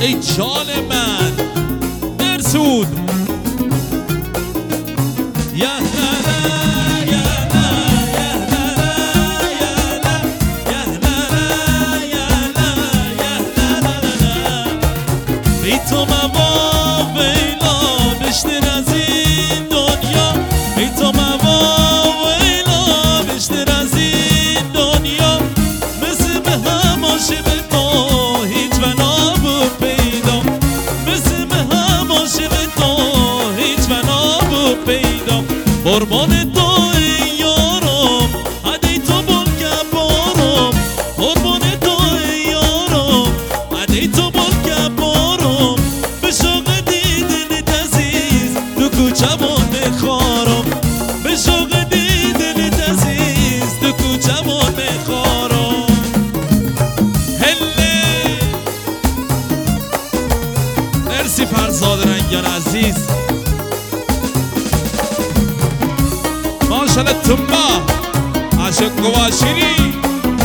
ای جان من درسود یا ای تو موا ویلا بشتر از این دنیا ای تو موا ویلا بشتر از این دنیا مثل به هم عاشق تو هیچ بنا بود پیدا مثل به هم عاشق تو هیچ بنا بود پیدا قربان تو ای یارم عدی تو بول کبارم قربان تو ای یارم عدی تو بول کبارم به شوق دیدنت عزیز تو کوچمون میخوارم به شوق دیدنت عزیز تو کوچمون میخوارم هله مرسی فرزاد رنگیان عزیز ماشاءالله تنبا عاشق گواشیری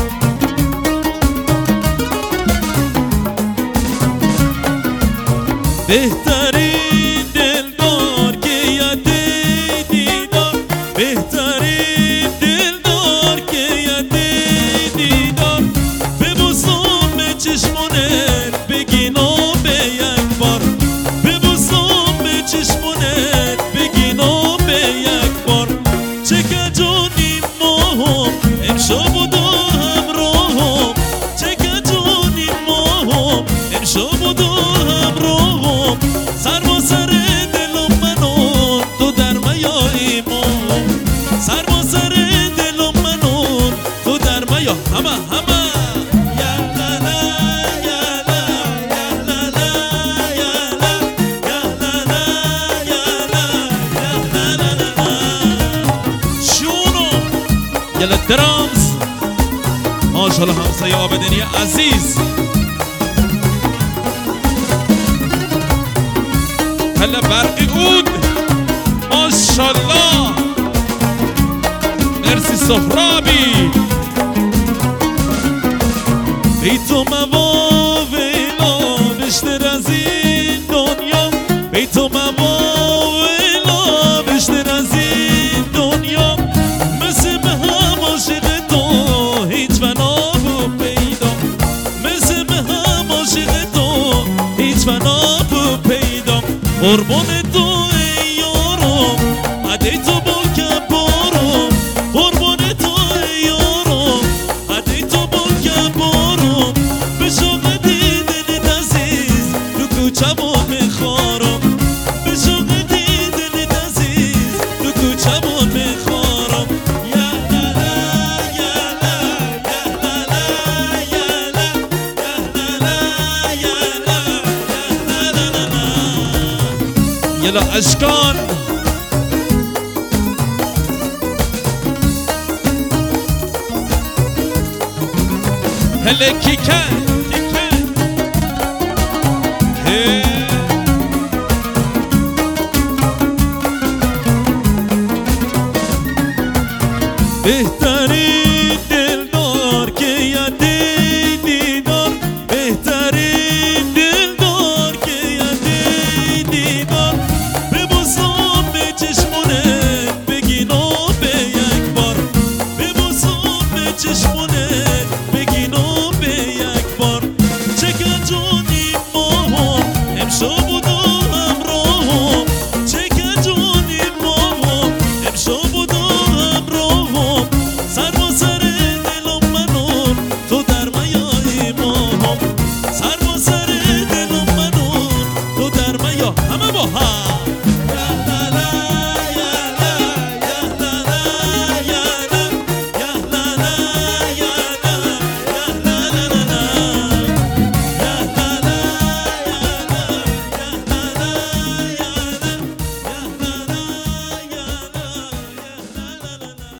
بهترین دلدار که یاد دیدار بهترین دلدار که یاد دیدار ببوسم به چشمونت بگینم به یک بار ببوسم به چشمونت بگینم به یک بار چکه جونیم ماهم امشب و دو همراهم چکه جونیم ماهم امشب و دو همراهم سر با سر دلم منون تو در میای ماهم سر با سر دلم منون تو در میا همه همه یا لا لا یا لا یا لا لا یا لا یا لا لا یا لا یا لا لا شونو یلا درامز ماشاءالله همسایه آبدینی عزیز هلا برقی عود ماشاءالله مرسی سهرابی ای تو موا ویلا بشتر از این دنیا ای تو موا ویلا بشتر از این دنیا مثل به هم عاشق تو هیچ بنا بود پیدا مثل به هم عاشق تو هیچ بنا بود پیدا قربان تو ای یارم عدی تو بول کبارم قربان تو ای یارم عدی تو بول کبارم به شوق دیدنت عزیز تو کوچمون میخوارم به شوق دیدنت عزیز تو کوچمون میخوارم یا لا لا یا لا یا لا لا یا لا یا لا یا لا یلا اشکان هله کیکن هی